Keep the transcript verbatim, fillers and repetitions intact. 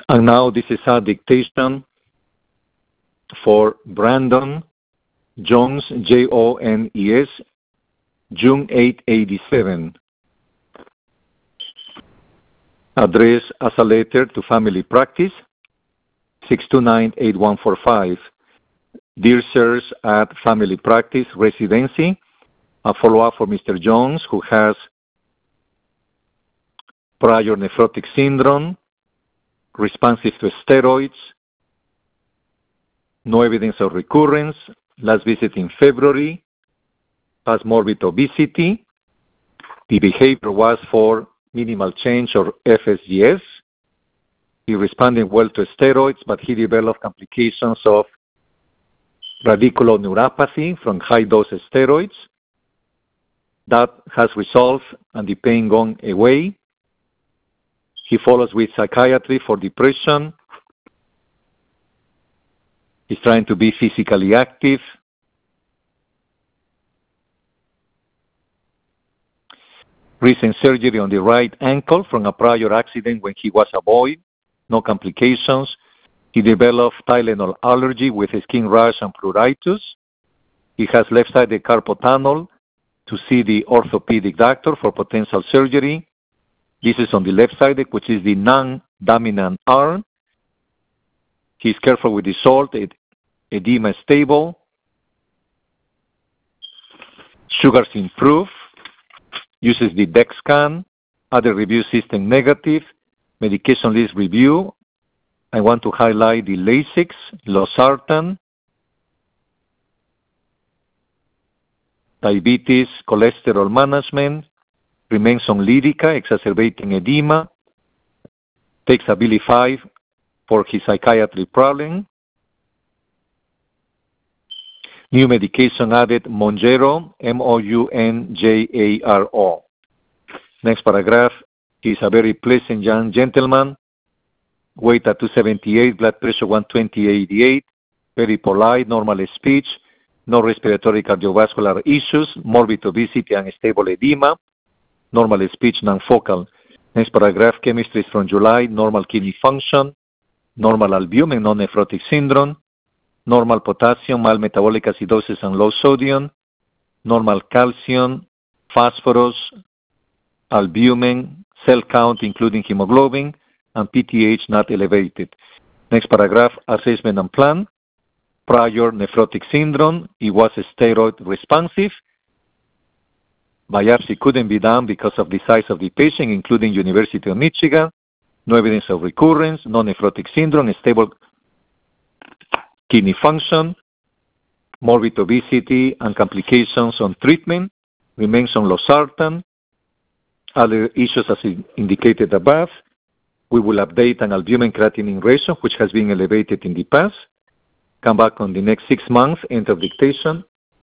And now this is a dictation for Brandon Jones, J O N E S, June eighth, eighty-seven. Address as a letter to Family Practice, six two nine, eight one four five. Dear Sirs at Family Practice Residency, a follow-up for Mister Jones, who has prior nephrotic syndrome, responsive to steroids, no evidence of recurrence, last visit in February, has morbid obesity. The behavior was for minimal change or F S G S. He responded well to steroids, but he developed complications of radiculoneuropathy from high-dose steroids. That has resolved and the pain gone away. He follows with psychiatry for depression. He's trying to be physically active. Recent surgery on the right ankle from a prior accident when he was a boy. No complications. He developed Tylenol allergy with a skin rash and pruritus. He has left-sided carpal tunnel to see the orthopedic doctor for potential surgery. This is on the left side, which is the non-dominant arm. He's careful with the salt. Ed- edema is stable. Sugars improve. Uses the DEXA. Other review system negative. Medication list review. I want to highlight the Lasix, losartan, diabetes, cholesterol management, remains on Lyrica, exacerbating edema, takes Abilify for his psychiatry problem. New medication added, Mounjaro, M O U N J A R O. Next paragraph, he is a very pleasant young gentleman, weight at two seventy-eight, blood pressure one twenty eighty-eight, very polite, normal speech, no respiratory cardiovascular issues, morbid obesity and stable edema, normal speech, non-focal. Next paragraph, chemistry is from July, normal kidney function, normal albumin, non-nephrotic syndrome, normal potassium, mild metabolic acidosis and low sodium, normal calcium, phosphorus, albumin, cell count including hemoglobin, and P T H not elevated. Next paragraph, assessment and plan. Prior nephrotic syndrome, he was steroid responsive. Biopsy couldn't be done because of the size of the patient, including University of Michigan. No evidence of recurrence, no nephrotic syndrome, stable kidney function, morbid obesity and complications on treatment, remains on losartan. Other issues as indicated above. We will update an albumin creatinine ratio, which has been elevated in the past. Come back on the next six months, end of dictation.